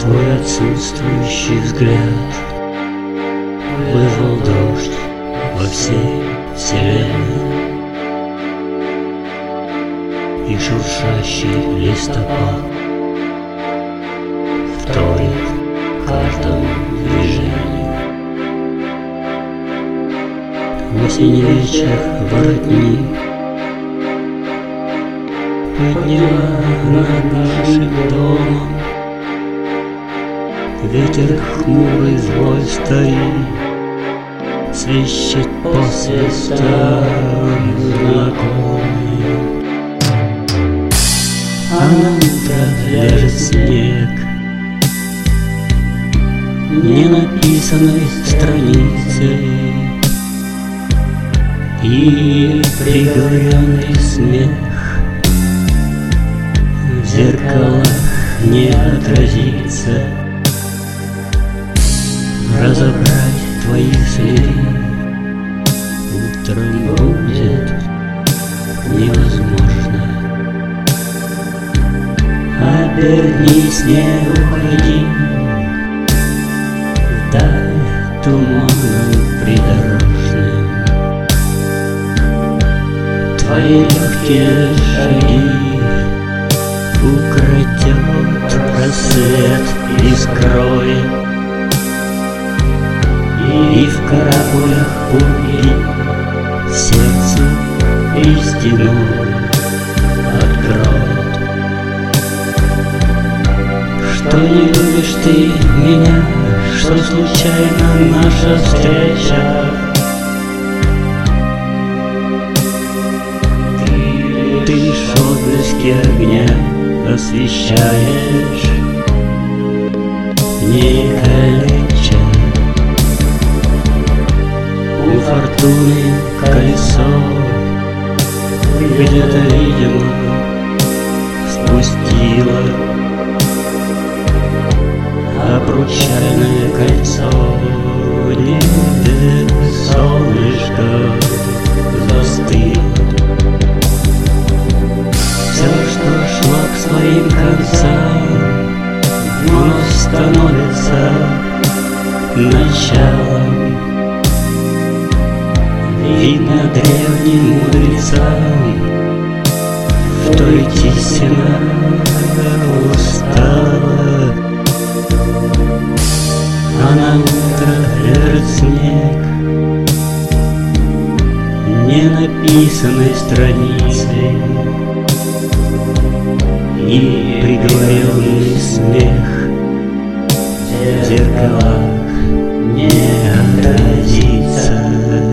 Твой отсутствующий взгляд вызвал дождь во всей вселенной, и шуршащий листопад вторит каждому движению. В осень вечер воротник подняла над нашим домом. Ветер хмурый злой стоит, свищет по свистам знакомый. А на утро ляжет снег ненаписанной страницей, и приговоренный смех в зеркалах не отразится. Разобрать твои следы утром будет невозможно. Обернись, не уходи вдаль туманом придорожным. Твои легкие шаги укротят рассвет и скроет. И в каракулях пули сердцу истину откроет. Что не любишь ты меня, что случайно наша встреча. Ты лишь отблески огня освещаешь, не калеча. У фортуны колесо где-то, видимо, спустило обручальное кольцо. Небе солнышко застыло. Все, что шло к своим концам, вновь становится началом. Видно древним мудрецам, что идти стена устала. А на утро лежит снег ненаписанной страницей, и приговоренный смех в зеркалах не отразится.